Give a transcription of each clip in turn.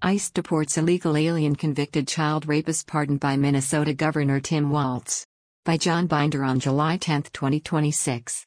ICE deports illegal alien convicted child rapist pardoned by Minnesota Governor Tim Walz. By John Binder on July 10, 2026.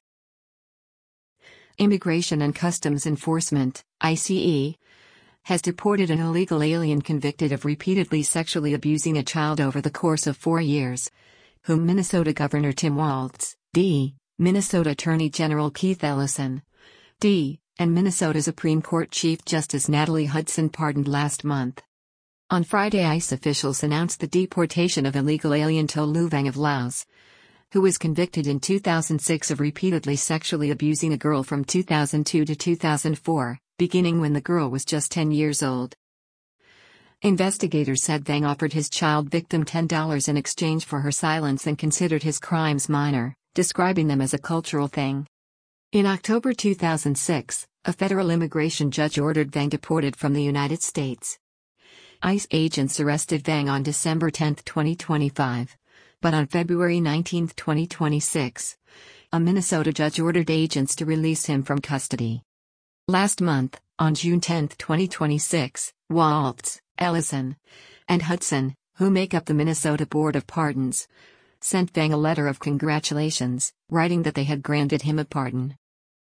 Immigration and Customs Enforcement, ICE, has deported an illegal alien convicted of repeatedly sexually abusing a child over the course of 4 years, whom Minnesota Governor Tim Walz, D., Minnesota Attorney General Keith Ellison, D., and Minnesota Supreme Court Chief Justice Natalie Hudson pardoned last month. On Friday, ICE officials announced the deportation of illegal alien To Lu Vang of Laos, who was convicted in 2006 of repeatedly sexually abusing a girl from 2002 to 2004, beginning when the girl was just 10 years old. Investigators said Vang offered his child victim $10 in exchange for her silence and considered his crimes minor, describing them as a cultural thing. In October 2006, a federal immigration judge ordered Vang deported from the United States. ICE agents arrested Vang on December 10, 2025, but on February 19, 2026, a Minnesota judge ordered agents to release him from custody. Last month, on June 10, 2026, Walz, Ellison, and Hudson, who make up the Minnesota Board of Pardons, sent Vang a letter of congratulations, writing that they had granted him a pardon.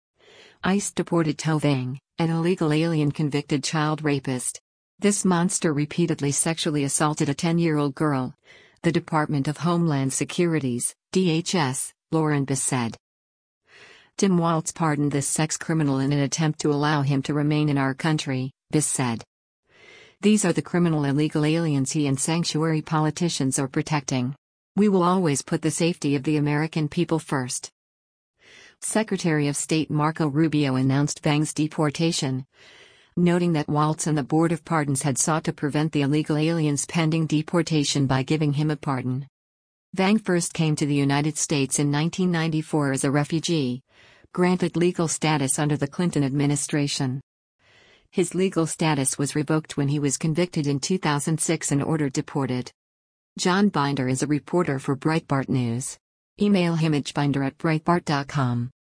ICE deported To Vang, an illegal alien convicted child rapist. This monster repeatedly sexually assaulted a 10-year-old girl, the Department of Homeland Security's, DHS, Lauren Biss said. Tim Walz pardoned this sex criminal in an attempt to allow him to remain in our country, Biss said. These are the criminal illegal aliens he and sanctuary politicians are protecting. We will always put the safety of the American people first. Secretary of State Marco Rubio announced Vang's deportation, noting that Walz and the Board of Pardons had sought to prevent the illegal alien's pending deportation by giving him a pardon. Vang first came to the United States in 1994 as a refugee, granted legal status under the Clinton administration. His legal status was revoked when he was convicted in 2006 and ordered deported. John Binder is a reporter for Breitbart News. Email him at binder@breitbart.com.